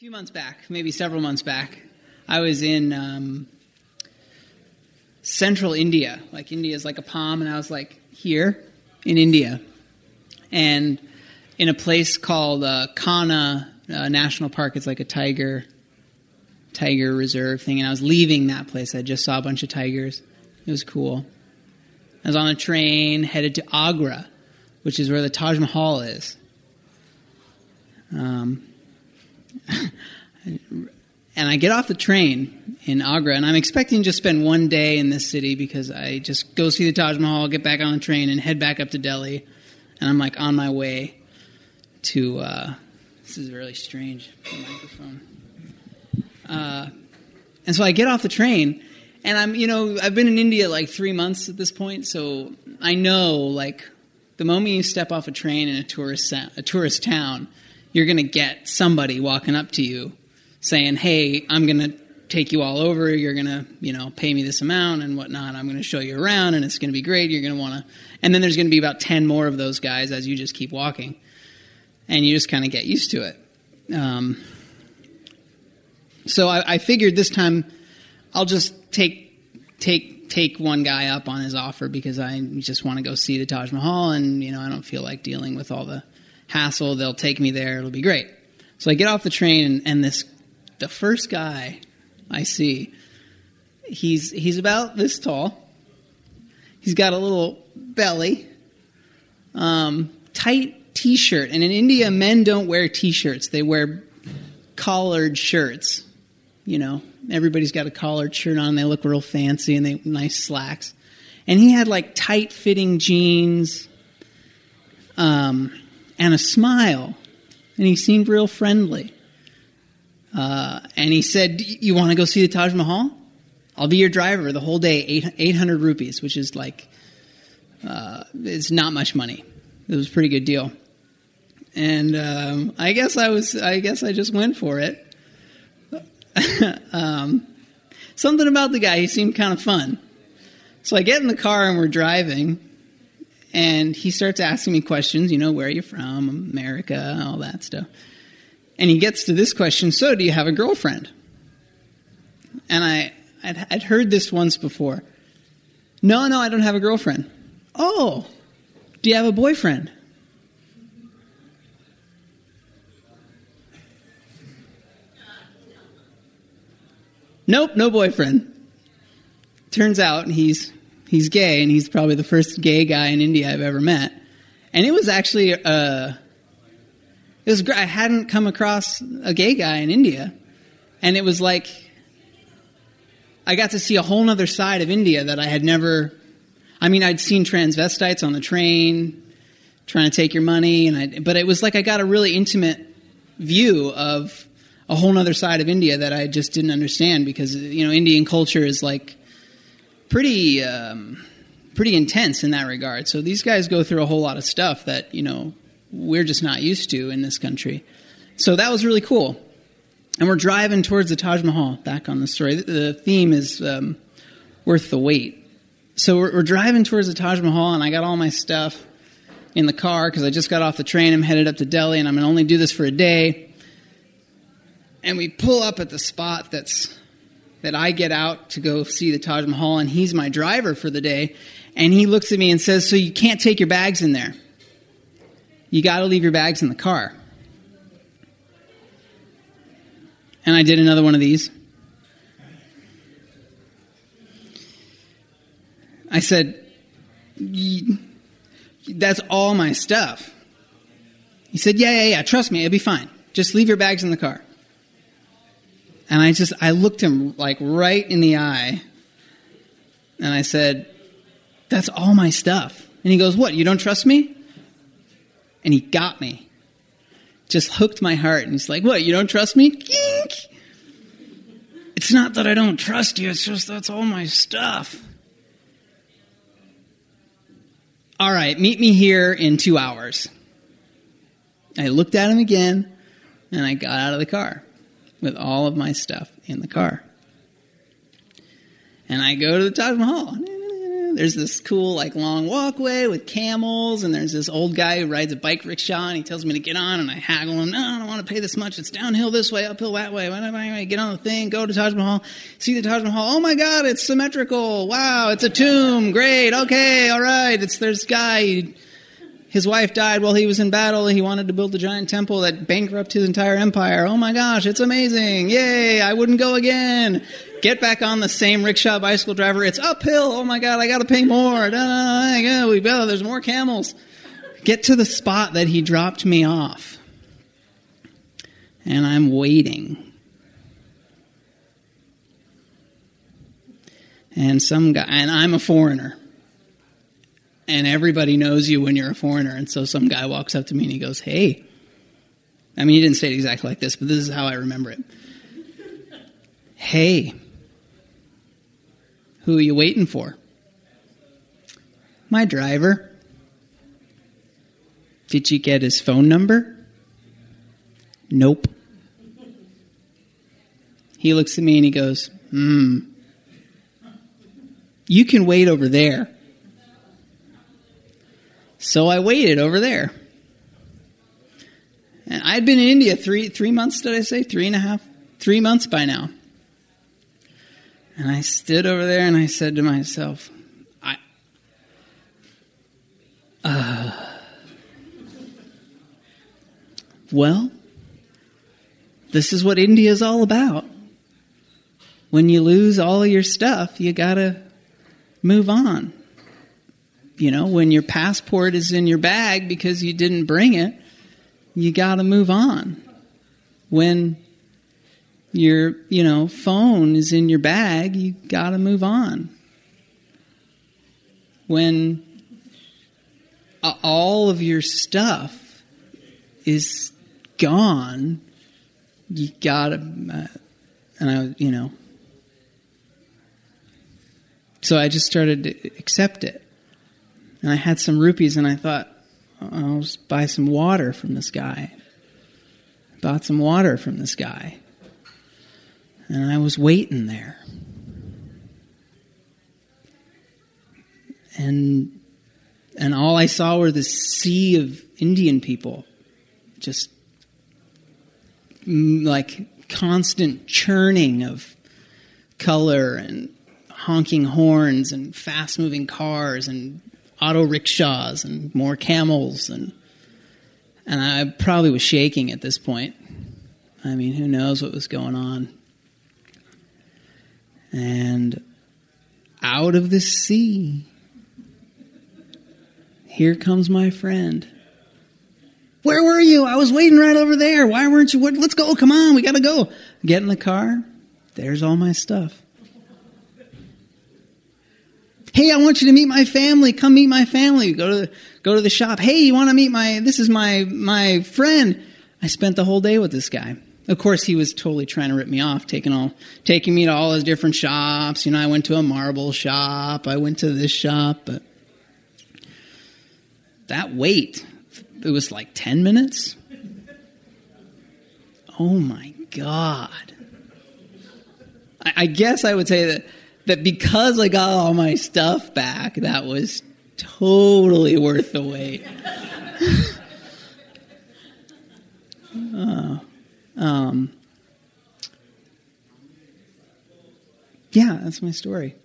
few months back, maybe several months back, I was in central India. Like, India is like a palm, and I was like here in India. And in a place called Kanha National Park. It's like a tiger reserve thing. And I was leaving that place. I just saw a bunch of tigers. It was cool. I was on a train headed to Agra, which is where the Taj Mahal is. And I get off the train in Agra, and I'm expecting to just spend one day in this city because I just go see the Taj Mahal, get back on the train, and head back up to Delhi. And I'm like on my way to, this is really strange, the microphone. And so I get off the train, and I've been in India like 3 months at this point, so I know, like, the moment you step off a train in a tourist town, you're going to get somebody walking up to you saying, hey, I'm going to take you all over. You're going to, pay me this amount and whatnot. I'm going to show you around, and it's going to be great. You're going to want to... And then there's going to be about 10 more of those guys as you just keep walking. And you just kind of get used to it. So I figured this time I'll just take one guy up on his offer because I just want to go see the Taj Mahal, and, I don't feel like dealing with all the hassle. They'll take me there. It'll be great. So I get off the train, and the first guy I see, he's about this tall. He's got a little belly, tight T-shirt. And in India, men don't wear T-shirts. They wear collared shirts. Everybody's got a collared shirt on. They look real fancy, and they nice slacks. And he had like tight-fitting jeans, and a smile. And he seemed real friendly. And he said, you want to go see the Taj Mahal? I'll be your driver the whole day, 800 rupees, which is like, it's not much money. It was a pretty good deal. And I guess I just went for it. Something about the guy, he seemed kind of fun. So I get in the car and we're driving, and he starts asking me questions, where are you from, America, all that stuff. And he gets to this question, so do you have a girlfriend? And I'd heard this once before. No, I don't have a girlfriend. Oh, do you have a boyfriend? Nope, no boyfriend. Turns out he's gay, and he's probably the first gay guy in India I've ever met. And it was actually it was great. I hadn't come across a gay guy in India, and it was like I got to see a whole other side of India that I had never. I mean, I'd seen transvestites on the train trying to take your money, but it was like I got a really intimate view of a whole other side of India that I just didn't understand because, Indian culture is like pretty intense in that regard. So these guys go through a whole lot of stuff that, we're just not used to in this country. So that was really cool. And we're driving towards the Taj Mahal, back on the story. The theme is worth the wait. So we're driving towards the Taj Mahal, and I got all my stuff in the car because I just got off the train. I'm headed up to Delhi, and I'm going to only do this for a day. And we pull up at the spot that I get out to go see the Taj Mahal, and he's my driver for the day. And he looks at me and says, so you can't take your bags in there. You got to leave your bags in the car. And I did another one of these. I said, that's all my stuff. He said, yeah, trust me, it'll be fine. Just leave your bags in the car. And I looked him like right in the eye, and I said, that's all my stuff. And he goes, what, you don't trust me? And he got me. Just hooked my heart. And he's like, what, you don't trust me? Gink! It's not that I don't trust you, it's just that's all my stuff. All right, meet me here in 2 hours. I looked at him again, and I got out of the car with all of my stuff in the car. And I go to the Taj Mahal. There's this cool, long walkway with camels, and there's this old guy who rides a bike rickshaw, and he tells me to get on, and I haggle him. No, I don't want to pay this much. It's downhill this way, uphill that way. Why don't I get on the thing, go to Taj Mahal, see the Taj Mahal. Oh, my God, it's symmetrical. Wow, it's a tomb. Great. Okay, all right. There's this guy. His wife died while he was in battle. He wanted to build a giant temple that bankrupted his entire empire. Oh, my gosh, it's amazing. Yay, I wouldn't go again. Get back on the same rickshaw bicycle driver. It's uphill. Oh, my God, I got to pay more. There's more camels. Get to the spot that he dropped me off. And I'm waiting. And I'm a foreigner. And everybody knows you when you're a foreigner. And so some guy walks up to me and he goes, hey. I mean, he didn't say it exactly like this, but this is how I remember it. Hey, who are you waiting for? My driver. Did you get his phone number? Nope. He looks at me and he goes, you can wait over there. So I waited over there. And I'd been in India 3 months, did I say? 3 months by now. And I stood over there and I said to myself, well, this is what India's all about. When you lose all of your stuff, you gotta move on. When your passport is in your bag because you didn't bring it, you got to move on. When your, phone is in your bag, you got to move on. When all of your stuff is gone, you got to, so I just started to accept it. And I had some rupees, and I thought, I'll just buy some water from this guy. Bought some water from this guy. And I was waiting there. And all I saw were this sea of Indian people. Just constant churning of color and honking horns and fast-moving cars and auto rickshaws and more camels, and I probably was shaking at this point. I mean, who knows what was going on. And out of the sea, here comes my friend. Where were you? I was waiting right over there. Why weren't you? Let's go. Come on, we got to go. Get in the car. There's all my stuff. Hey, I want you to meet my family. Come meet my family. Go to the shop. Hey, you want to meet this is my friend. I spent the whole day with this guy. Of course, he was totally trying to rip me off, taking me to all his different shops. I went to a marble shop. I went to this shop. But that wait, it was 10 minutes. Oh my God. I guess I would say that because I got all my stuff back, that was totally worth the wait. Yeah, that's my story.